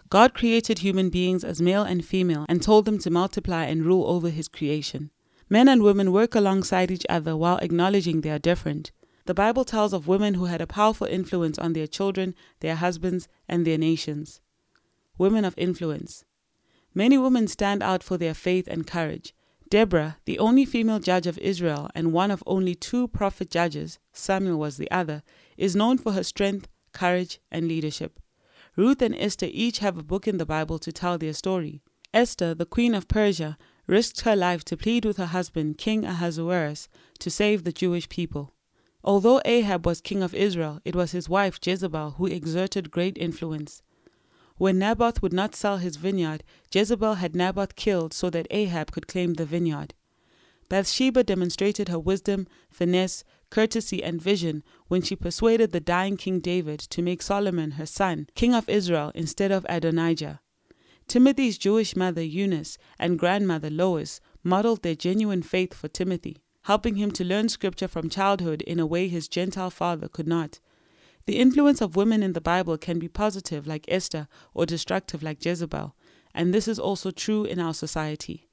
God created human beings as male and female and told them to multiply and rule over his creation. Men and women work alongside each other while acknowledging they are different. The Bible tells of women who had a powerful influence on their children, their husbands, and their nations. Women of influence. Many women stand out for their faith and courage. Deborah, the only female judge of Israel and one of only 2 prophet judges, Samuel was the other, is known for her strength, courage, and leadership. Ruth and Esther each have a book in the Bible to tell their story. Esther, the queen of Persia, risked her life to plead with her husband, King Ahasuerus, to save the Jewish people. Although Ahab was king of Israel, it was his wife Jezebel who exerted great influence. When Naboth would not sell his vineyard, Jezebel had Naboth killed so that Ahab could claim the vineyard. Bathsheba demonstrated her wisdom, finesse, courtesy, and vision when she persuaded the dying King David to make Solomon, her son, king of Israel instead of Adonijah. Timothy's Jewish mother Eunice and grandmother Lois modeled their genuine faith for Timothy, helping him to learn scripture from childhood in a way his Gentile father could not. The influence of women in the Bible can be positive like Esther or destructive like Jezebel, and this is also true in our society.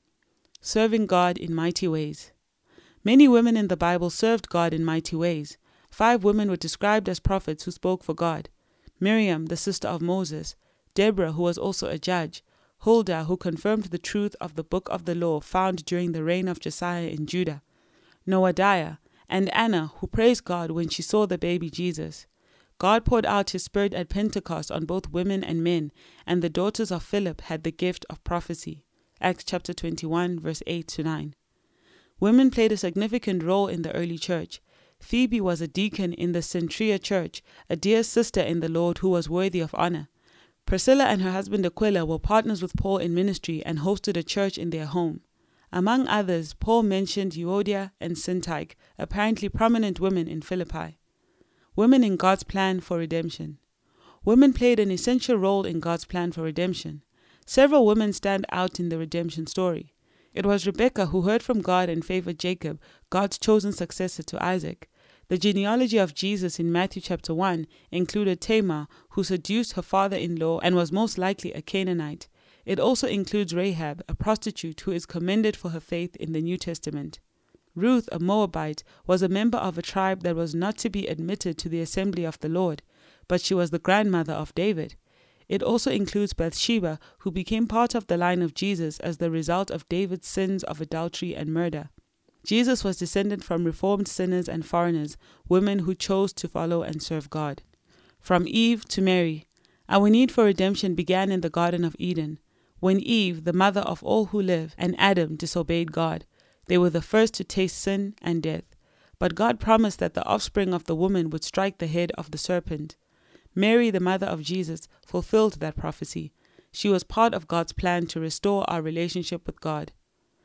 Serving God in mighty ways. Many women in the Bible served God in mighty ways. 5 women were described as prophets who spoke for God. Miriam, the sister of Moses, Deborah, who was also a judge, Huldah, who confirmed the truth of the book of the law found during the reign of Josiah in Judah, Noadiah, and Anna, who praised God when she saw the baby Jesus. God poured out his Spirit at Pentecost on both women and men, and the daughters of Philip had the gift of prophecy. Acts chapter 21, verse 8-9. Women played a significant role in the early church. Phoebe was a deacon in the Centria church, a dear sister in the Lord who was worthy of honor. Priscilla and her husband Aquila were partners with Paul in ministry and hosted a church in their home. Among others, Paul mentioned Euodia and Syntyche, apparently prominent women in Philippi. Women in God's plan for redemption. Women played an essential role in God's plan for redemption. Several women stand out in the redemption story. It was Rebekah who heard from God and favored Jacob, God's chosen successor to Isaac. The genealogy of Jesus in Matthew chapter 1 included Tamar, who seduced her father-in-law and was most likely a Canaanite. It also includes Rahab, a prostitute who is commended for her faith in the New Testament. Ruth, a Moabite, was a member of a tribe that was not to be admitted to the assembly of the Lord, but she was the grandmother of David. It also includes Bathsheba, who became part of the line of Jesus as the result of David's sins of adultery and murder. Jesus was descended from reformed sinners and foreigners, women who chose to follow and serve God. From Eve to Mary. Our need for redemption began in the Garden of Eden, when Eve, the mother of all who live, and Adam disobeyed God. They were the first to taste sin and death. But God promised that the offspring of the woman would strike the head of the serpent. Mary, the mother of Jesus, fulfilled that prophecy. She was part of God's plan to restore our relationship with God.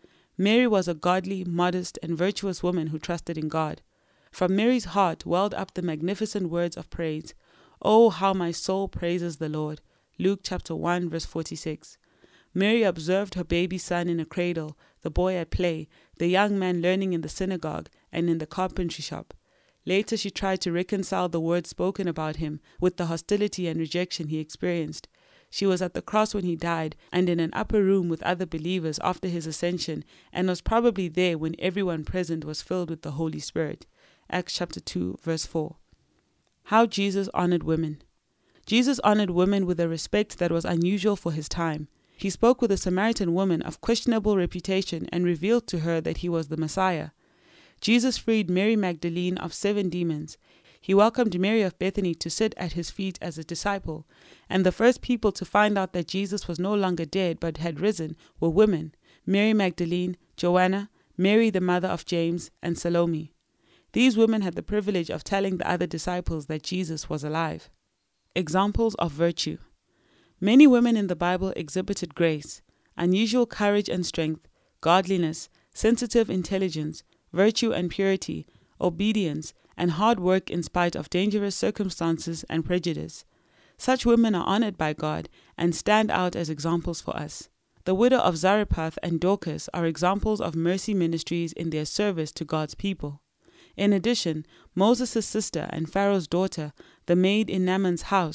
Mary was a godly, modest, and virtuous woman who trusted in God. From Mary's heart welled up the magnificent words of praise. "Oh, how my soul praises the Lord." Luke chapter 1, verse 46. Mary observed her baby son in a cradle, the boy at play, the young man learning in the synagogue and in the carpentry shop. Later she tried to reconcile the words spoken about him with the hostility and rejection he experienced. She was at the cross when he died and in an upper room with other believers after his ascension, and was probably there when everyone present was filled with the Holy Spirit. Acts chapter 2, verse 4. How Jesus honored women. Jesus honored women with a respect that was unusual for his time. He spoke with a Samaritan woman of questionable reputation and revealed to her that he was the Messiah. Jesus freed Mary Magdalene of 7 demons. He welcomed Mary of Bethany to sit at his feet as a disciple, and the first people to find out that Jesus was no longer dead but had risen were women: Mary Magdalene, Joanna, Mary the mother of James, and Salome. These women had the privilege of telling the other disciples that Jesus was alive. Examples of virtue. Many women in the Bible exhibited grace, unusual courage and strength, godliness, sensitive intelligence, virtue and purity, obedience, and hard work in spite of dangerous circumstances and prejudice. Such women are honored by God and stand out as examples for us. The widow of Zarephath and Dorcas are examples of mercy ministries in their service to God's people. In addition, Moses' sister and Pharaoh's daughter, the maid in Naaman's house,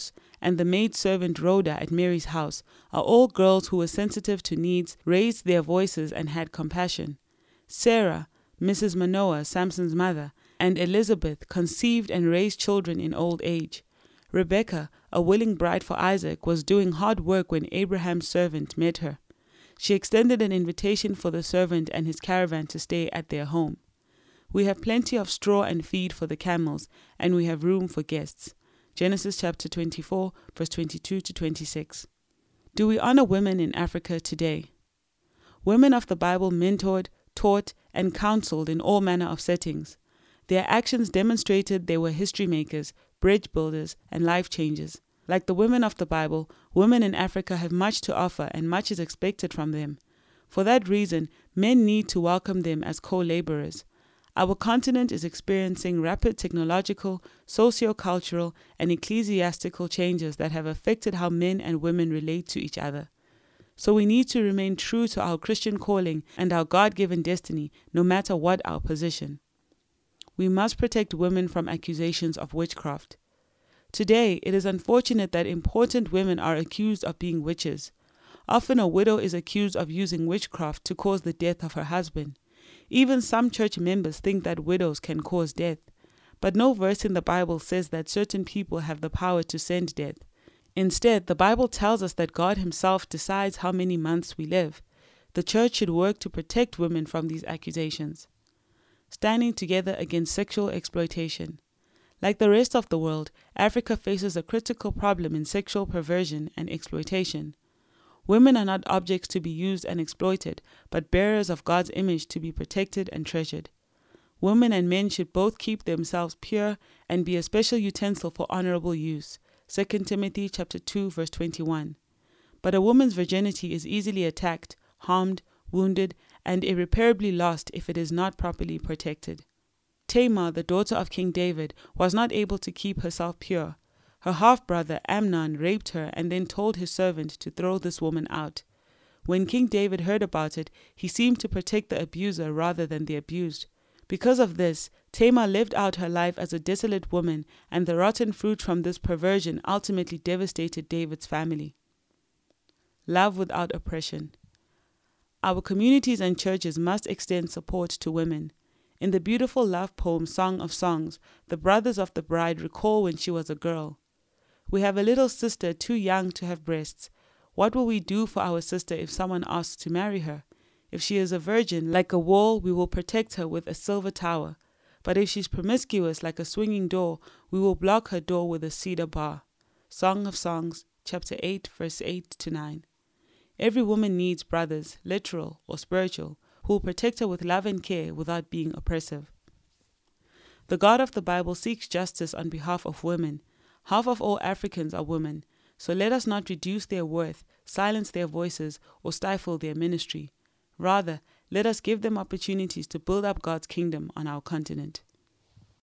and the maidservant Rhoda at Mary's house are all girls who were sensitive to needs, raised their voices, and had compassion. Sarah, Mrs. Manoah, Samson's mother, and Elizabeth conceived and raised children in old age. Rebecca, a willing bride for Isaac, was doing hard work when Abraham's servant met her. She extended an invitation for the servant and his caravan to stay at their home. We have plenty of straw and feed for the camels, and we have room for guests. Genesis chapter 24, verse 22 to 26. Do we honor women in Africa today? Women of the Bible mentored, taught, and counseled in all manner of settings. Their actions demonstrated they were history makers, bridge builders, and life changers. Like the women of the Bible, women in Africa have much to offer and much is expected from them. For that reason, men need to welcome them as co-laborers. Our continent is experiencing rapid technological, socio-cultural, and ecclesiastical changes that have affected how men and women relate to each other. So we need to remain true to our Christian calling and our God-given destiny, no matter what our position. We must protect women from accusations of witchcraft. Today, it is unfortunate that important women are accused of being witches. Often a widow is accused of using witchcraft to cause the death of her husband. Even some church members think that widows can cause death, but no verse in the Bible says that certain people have the power to send death. Instead, the Bible tells us that God Himself decides how many months we live. The church should work to protect women from these accusations. Standing together against sexual exploitation. Like the rest of the world, Africa faces a critical problem in sexual perversion and exploitation. Women are not objects to be used and exploited, but bearers of God's image to be protected and treasured. Women and men should both keep themselves pure and be a special utensil for honorable use. 2 Timothy chapter 2, verse 21. But a woman's virginity is easily attacked, harmed, wounded, and irreparably lost if it is not properly protected. Tamar, the daughter of King David, was not able to keep herself pure. Her half-brother Amnon raped her and then told his servant to throw this woman out. When King David heard about it, he seemed to protect the abuser rather than the abused. Because of this, Tamar lived out her life as a desolate woman, and the rotten fruit from this perversion ultimately devastated David's family. Love without oppression. Our communities and churches must extend support to women. In the beautiful love poem Song of Songs, the brothers of the bride recall when she was a girl. We have a little sister too young to have breasts. What will we do for our sister if someone asks to marry her? If she is a virgin, like a wall, we will protect her with a silver tower. But if she's promiscuous like a swinging door, we will block her door with a cedar bar. Song of Songs, chapter 8, verse 8 to 9. Every woman needs brothers, literal or spiritual, who will protect her with love and care without being oppressive. The God of the Bible seeks justice on behalf of women. Half of all Africans are women, so let us not reduce their worth, silence their voices, or stifle their ministry. Rather, let us give them opportunities to build up God's kingdom on our continent.